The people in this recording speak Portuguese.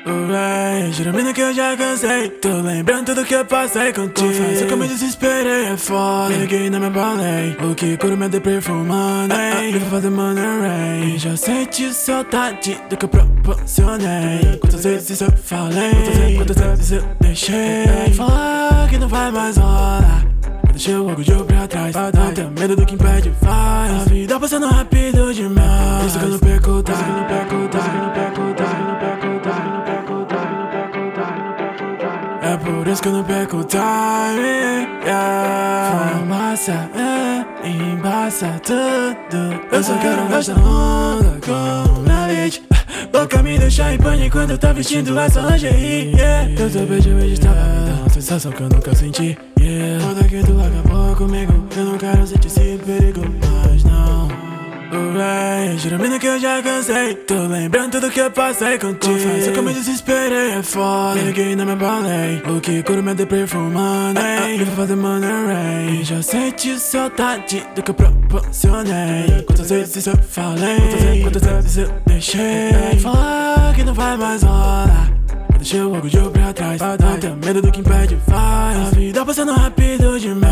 Jura mina que eu já cansei. Tô lembrando tudo que eu passei contigo. Confesso que eu me desesperei, é foda. Liguei na minha balei. O que cura minha deprê fumando. Me vai fazer money rain. Já senti saudade do que eu proporcionei. Quantas vezes eu falei, quantas vezes eu deixei. Falar que não vai mais rolar. Deixei o orgulho pra trás. Não tenho medo do que impede, faz. A vida passando rápido demais. Por isso que eu não perco, tá? É por isso que eu não perco o time, yeah. Fumaça, embaça tudo. Eu só quero gastar onda com minha leite. Boca me deixa em pânico quando eu tô vestindo essa lingerie, yeah. Eu tô beijo estava me dando uma sensação que eu nunca senti, yeah. Tudo aquilo acabou comigo. Eu não quero sentir esse perigo mais, não. Jura mina que eu já cansei. Tô lembrando tudo que eu passei contigo. Confesso que eu me desesperei, é foda. Liguei na minha balei. O que cura minha deprê fumando. Me vai fazer money rain. Já senti saudade do que eu proporcionei. Quantas vezes eu falei, quantas vezes eu deixei. Falar que não vai mais rolar. Deixei o orgulho pra trás. Não tenho medo do que impede, faz. A vida passando rápido demais.